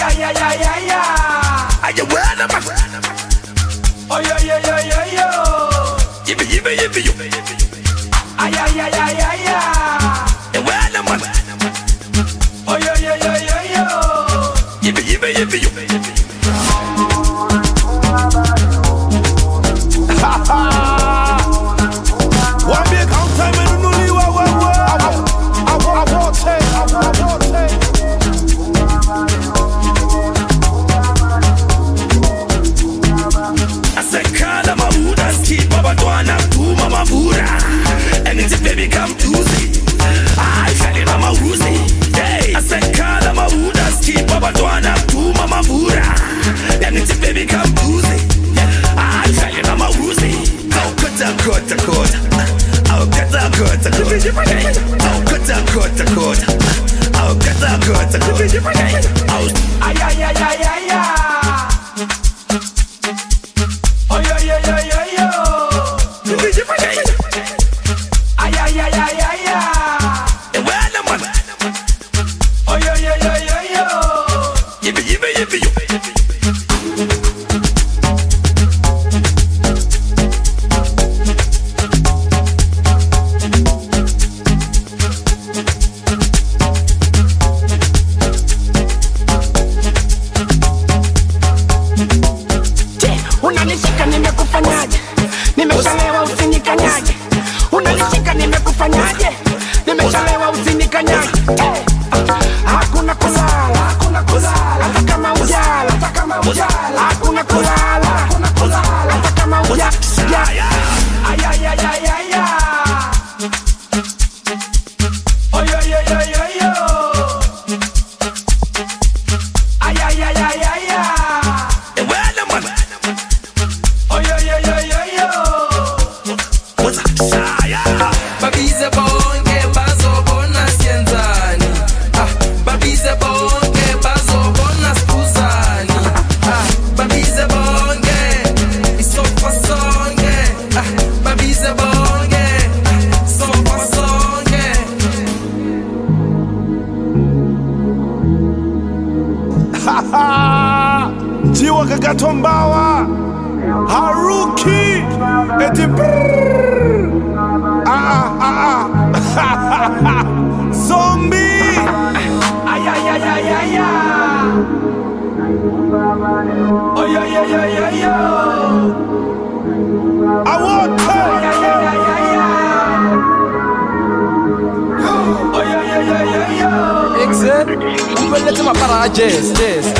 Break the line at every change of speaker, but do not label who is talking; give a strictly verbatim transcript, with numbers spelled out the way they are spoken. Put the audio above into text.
ay, ay, ay, ay, ay.
Are you well, man?
Oh, yo, yo, yo, yo, yo.
Yippee, yippee, yippee, you.
Ay, ay, ay, ay, ay, ay.
You well, man?
Oh, yo, yo, yo, yo, yo.
Yippee, yippee, yippee, you.
Ha ha! One big count time and no leave. I want, I want, I want, say, I want, I want, say.
I said, call my Buddha, keep Baba Dwana, do Mama Buddha. And it's a baby come Tuesday. I fell in Mama Woozy. Hey, I said, call my Buddha, keep Baba Dwana, do Mama Buddha. And it's a baby come Tuesday. I fell in Mama Woozy. Oh, cut up, cut up, cut up. Oh, cut up, cut up, cut up. Oh, cut up, cut up, cut up. Oh, cut up, cut up, cut up. Oh,
ay, ay, ay, ay, ay, ay. Oh, yo, yo, yo, yo, yo. Ay, ay, ay, ay, ay, ay.
well, man.
Oh, yo, yo, yo, yo, yo.
Yippee, yippee, yippee, you.
Unanishika nimekufanyaje? Nimeshalewa usinikanyaje. Unanishika nimekufanyaje? Nimeshalewa usinikanyaje. Hakuna kulala, hakuna kulala. Hata kama ujala, hata kama ujala. Hakuna kulala, hakuna kulala. Hata kama ujala.
Ay, ay, ay, ay, ay, ay. Oh, yo, yo, yo, yo, yo. Ay, ay, ay, ay, ay, ay.
well, man.
Oh, yo, yo, yo, yo, yo.
What's up, Shia?
Babize bonke bazobona sienzani. Ah, babize bonke bazobona skuzani. Ah, babize bonke isofa sonke. Ah, babize bonke sofa sonke.
Ha ha! Jiwa kagatombawa. Haruki. Eti brrrr. Ah ah ah ah. Zombie.
Ay, ay, ay, ay, ay, ay. Oh, yo, yo, yo, yo, yo.
I want
Ay,
her.
ay, ay, ay, ay, ay. Oh, yo, yo, yo, yo, yo.
Exit. Umpelete mapara jazz, jazz.